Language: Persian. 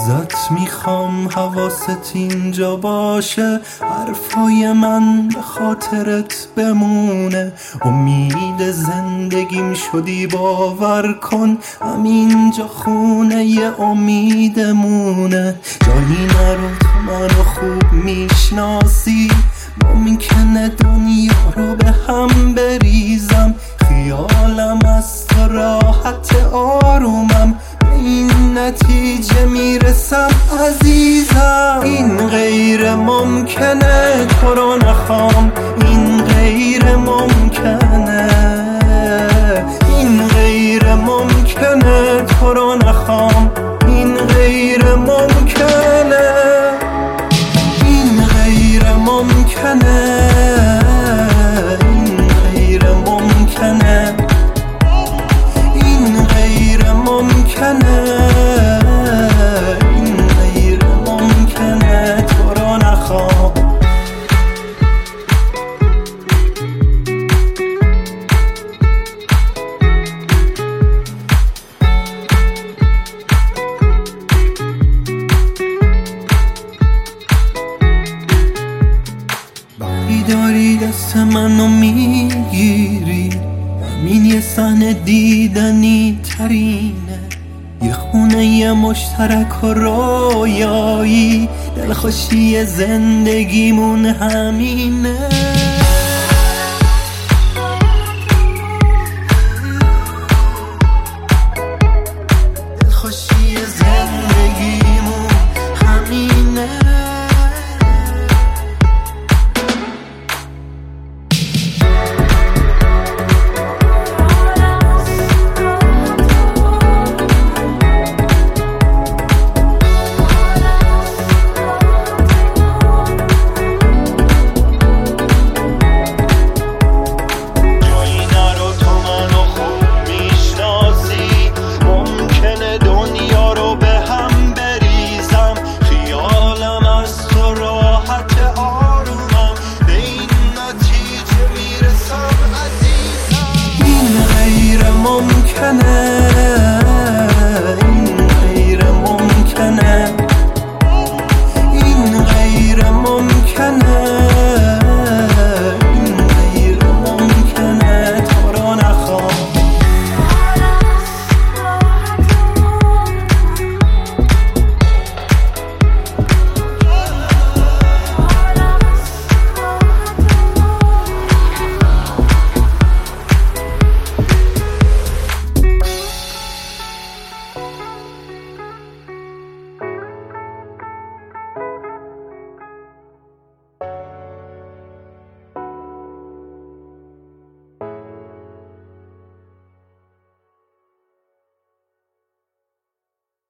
ازت میخوام حواست اینجا باشه، حرفای من به خاطرت بمونه. امید زندگیم شدی باور کن، همینجا خونه ی امیدمونه. جایی نرو تو منو خوب میشناسی، ممکنه دنیا رو به هم بریزم. خیالم از تو راحت آرومم، به این نتیجه میرسم عزیزم. این غیر ممکنه تو رو نخوام، این غیر ممکنه، این غیر ممکنه تو رو نخوام، این غیر ممکنه، این غیر ممکنه، این غیر ممکنه، این غیر ممکنه، این غیر ممکنه تو رو نخوام. داری دست منو میگیری، همین یه صحنه دیدنی ترینه، یه خونه یه مشترک و رویایی، دلخوشی زندگیمون همینه. دلخوشی زندگیمون همینه. ممکنه